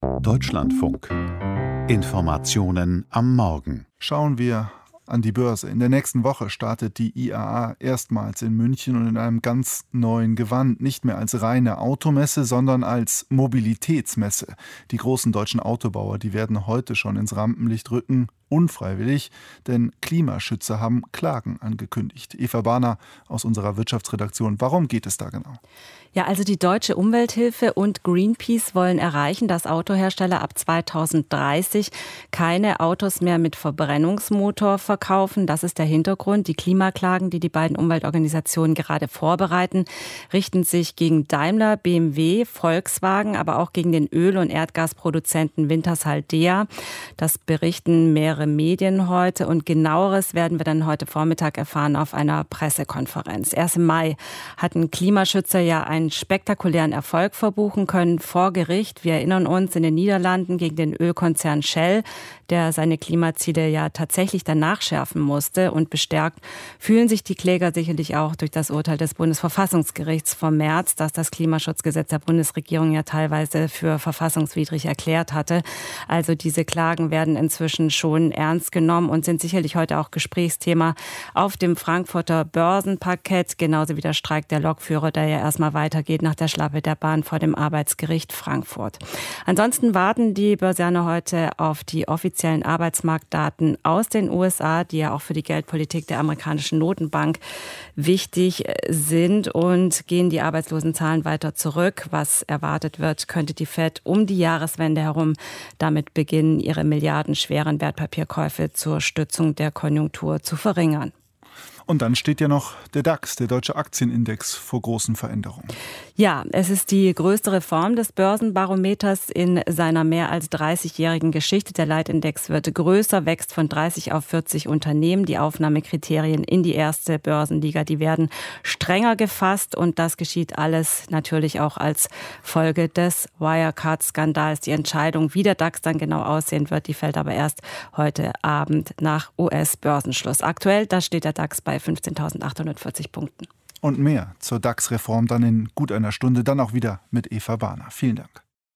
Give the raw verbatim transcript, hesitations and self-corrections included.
Deutschlandfunk. Informationen am Morgen. Schauen wir an die Börse. In der nächsten Woche startet die I A A erstmals in München und in einem ganz neuen Gewand. Nicht mehr als reine Automesse, sondern als Mobilitätsmesse. Die großen deutschen Autobauer, die werden heute schon ins Rampenlicht rücken. Unfreiwillig, denn Klimaschützer haben Klagen angekündigt. Eva Barner aus unserer Wirtschaftsredaktion. Warum geht es da genau? Ja, also die Deutsche Umwelthilfe und Greenpeace wollen erreichen, dass Autohersteller ab zweitausenddreißig keine Autos mehr mit Verbrennungsmotor verkaufen. Das ist der Hintergrund. Die Klimaklagen, die die beiden Umweltorganisationen gerade vorbereiten, richten sich gegen Daimler, B M W, Volkswagen, aber auch gegen den Öl- und Erdgasproduzenten Wintershall Dea. Das berichten mehrere Medien heute und Genaueres werden wir dann heute Vormittag erfahren auf einer Pressekonferenz. Erst im Mai hatten Klimaschützer ja einen spektakulären Erfolg verbuchen können vor Gericht. Wir erinnern uns in den Niederlanden gegen den Ölkonzern Shell, der seine Klimaziele ja tatsächlich danach schärfen musste, und bestärkt fühlen sich die Kläger sicherlich auch durch das Urteil des Bundesverfassungsgerichts vom März, das das Klimaschutzgesetz der Bundesregierung ja teilweise für verfassungswidrig erklärt hatte. Also diese Klagen werden inzwischen schon ernst genommen und sind sicherlich heute auch Gesprächsthema auf dem Frankfurter Börsenparkett, genauso wie der Streik der Lokführer, der ja erstmal weitergeht nach der Schlappe der Bahn vor dem Arbeitsgericht Frankfurt. Ansonsten warten die Börsianer heute auf die offiziellen Arbeitsmarktdaten aus den U S A, die ja auch für die Geldpolitik der amerikanischen Notenbank wichtig sind, und gehen die Arbeitslosenzahlen weiter zurück. Was erwartet wird, könnte die Fed um die Jahreswende herum damit beginnen, ihre milliardenschweren Wertpapierkäufe zur Stützung der Konjunktur zu verringern. Und dann steht ja noch der DAX, der Deutsche Aktienindex, vor großen Veränderungen. Ja, es ist die größte Reform des Börsenbarometers in seiner mehr als dreißigjährigen Geschichte. Der Leitindex wird größer, wächst von dreißig auf vierzig Unternehmen. Die Aufnahmekriterien in die erste Börsenliga, die werden strenger gefasst, und das geschieht alles natürlich auch als Folge des Wirecard-Skandals. Die Entscheidung, wie der DAX dann genau aussehen wird, die fällt aber erst heute Abend nach U S-Börsenschluss. Aktuell, da steht der DAX bei fünfzehntausendachthundertvierzig Punkten. Und mehr zur DAX-Reform dann in gut einer Stunde, dann auch wieder mit Eva Barner. Vielen Dank.